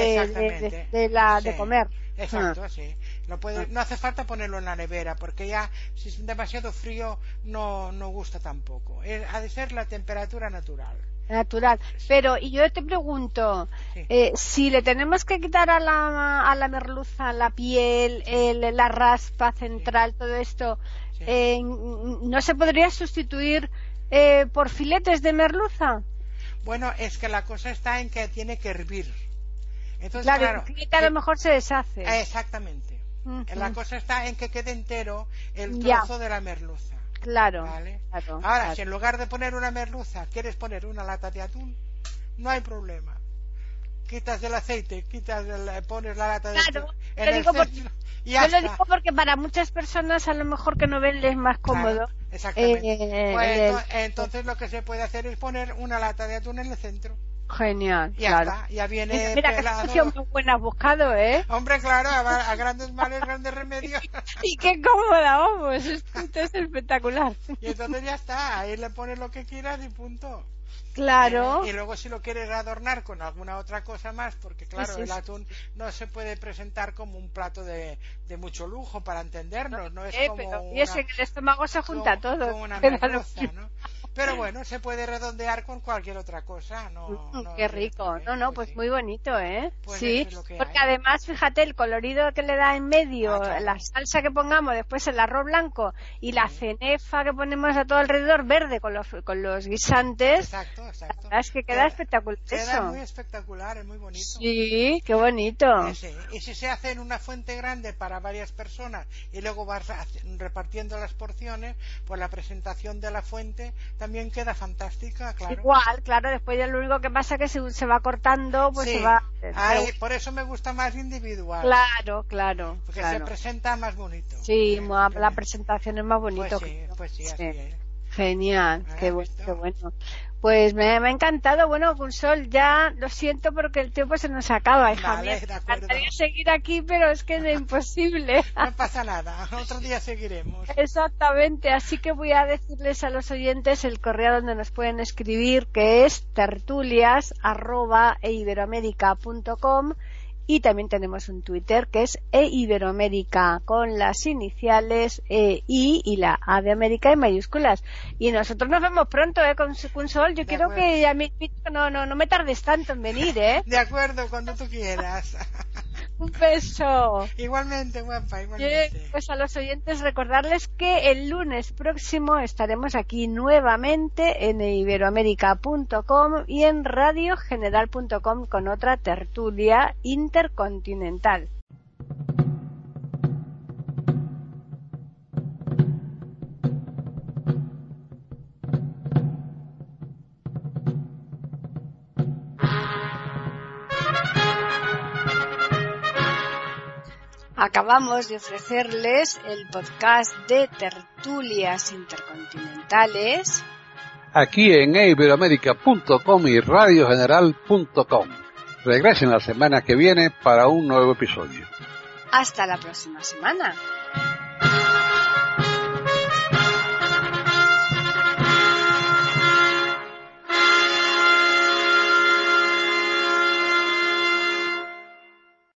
de comer. Exacto, sí. No hace falta ponerlo en la nevera, porque ya si es demasiado frío no gusta tampoco. Ha de ser la temperatura natural. Pero y yo te pregunto, si le tenemos que quitar a la merluza la piel, la raspa central, todo esto, ¿no se podría sustituir por filetes de merluza? Bueno, es que la cosa está en que tiene que hervir. Entonces, claro, el filete a lo mejor se deshace. Exactamente. La cosa está en que quede entero el trozo de la merluza. Claro. ¿Vale? Ahora, si en lugar de poner una merluza quieres poner una lata de atún, no hay problema. Quitas el aceite, pones la lata de atún en el centro y ya está. Yo lo digo porque para muchas personas a lo mejor que no ven es más cómodo. Claro, exactamente. Pues entonces lo que se puede hacer es poner una lata de atún en el centro. Genial, Ya claro. está, ya viene Mira pelado. qué solución muy buena has buscado, ¿eh? Hombre, claro, a grandes males, grandes remedios. Y qué cómoda, vamos, esto es espectacular. Y entonces ya está, ahí le pones lo que quieras y punto. Claro. Y luego si lo quieres adornar con alguna otra cosa más, porque claro, Sí, el atún no se puede presentar como un plato de mucho lujo para entendernos, no es como pero una, y ese que el estómago se junta todo. como una merluza, ¿no? Pero bueno, se puede redondear con cualquier otra cosa, no Qué rico. No, pues sí. muy bonito, ¿eh? Pues sí, eso es lo que porque hay. además, fíjate, el colorido que le da en medio, Claro. la salsa que pongamos, después el arroz blanco y la cenefa que ponemos a todo alrededor verde con los guisantes. Exacto. La verdad es que queda espectacular Queda eso. muy espectacular, es muy bonito. Sí, qué bonito. Sí. Y si se hace en una fuente grande para varias personas y luego vas repartiendo las porciones, pues la presentación de la fuente también queda fantástica, claro. Igual, claro, después ya lo único que pasa es que según se va cortando, pues Sí. se va... Por eso me gusta más individual. Claro. Porque claro. se presenta más bonito. Sí, la presentación es más bonito. Pues sí, así es. Genial, qué ¿visto? bueno. Pues me ha encantado. Bueno, Consol, ya lo siento porque el tiempo se nos acaba, hija Vale, mía. de Me acuerdo. encantaría seguir aquí, pero es que es imposible. No pasa nada, otro día seguiremos. Exactamente, así que voy a decirles a los oyentes el correo donde nos pueden escribir, que es tertulias@eiberoamerica.com, y también tenemos un Twitter que es eiberoamerica con las iniciales EI y la A de América en mayúsculas. Y nosotros nos vemos pronto, Consol. Yo quiero que a mí no me tardes tanto en venir, ¿eh? De acuerdo, cuando tú quieras. Un beso. Igualmente, guapa, igualmente. Pues a los oyentes recordarles que el lunes próximo estaremos aquí nuevamente en iberoamerica.com y en radiogeneral.com con otra tertulia intercontinental. Acabamos de ofrecerles el podcast de Tertulias Intercontinentales aquí en iberoamerica.com y radiogeneral.com. Regresen la semana que viene para un nuevo episodio. Hasta la próxima semana.